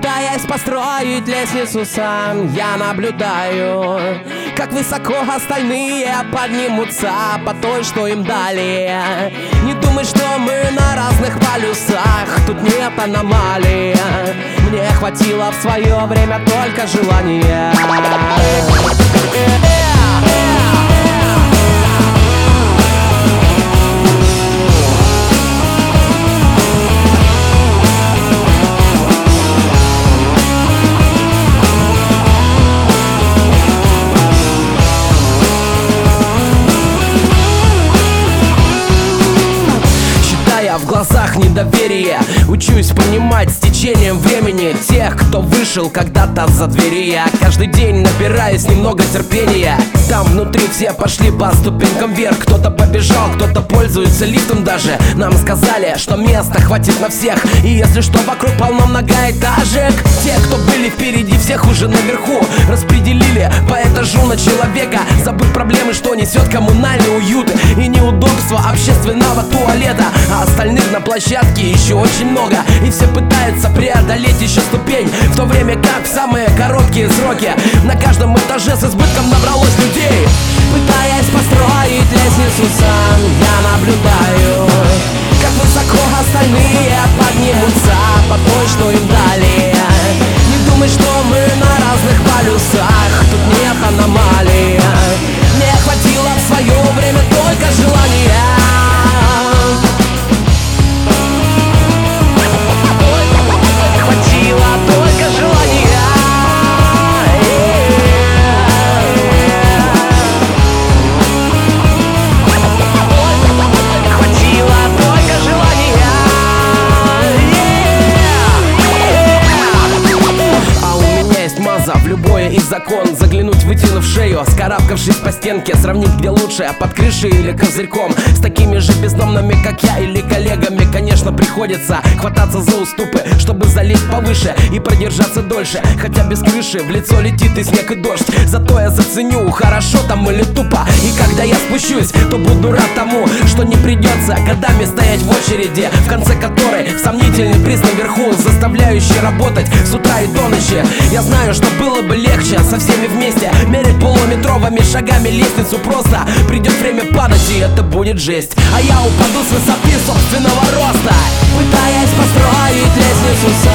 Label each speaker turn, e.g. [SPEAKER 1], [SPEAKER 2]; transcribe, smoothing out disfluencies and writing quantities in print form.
[SPEAKER 1] Пытаясь построить лестницу сам, я наблюдаю, как высоко остальные поднимутся по той, что им дали. Не думай, что мы на разных полюсах, тут нет аномалии. Мне хватило в свое время только желания. В глазах недоверие, учусь понимать с течением времени тех, кто вышел когда-то за двери. Я каждый день набираюсь немного терпения. Там внутри все пошли по ступенькам вверх. Кто-то побежал, кто-то пользуется лифтом даже. Нам сказали, что места хватит на всех, и если что, вокруг полно многоэтажек. Те, кто были впереди всех, уже наверху распределили по этажу на человека. Забыть проблемы, что несет коммунальный уют и неудобства общественного туалета. А остальных на площадке еще очень много, и все пытаются преодолеть еще ступень, в то время как в самые короткие сроки на каждом этаже с избытком набралось людей. Пытаясь построить лестницу сам, я наблюдаю, как высоко остальные поднимутся по той, что им дали. Не думай, что мы на разных полюсах, тут нет аномалии. Мне хватило в свое время только желания. В любое из закон заглянуть, вытянув шею, скарабкавшись по стенке, сравнить, где лучше, под крышей или козырьком. С такими же бездомными, как я, или коллегами, конечно, приходится хвататься за уступы, чтобы залезть повыше и продержаться дольше. Хотя без крыши в лицо летит и снег, и дождь. Зато я заценю, хорошо там или тупо. И когда я спущусь, то буду рад тому, что не придется годами стоять в очереди, в конце которой сомнительный приз наверху, заставляющий работать с утра и до ночи. Я знаю, что было бы легче со всеми вместе мерить полуметровыми шагами лестницу. Просто придет время падать, и это будет жесть. А я упаду с высоты собственного роста, пытаясь построить лестницу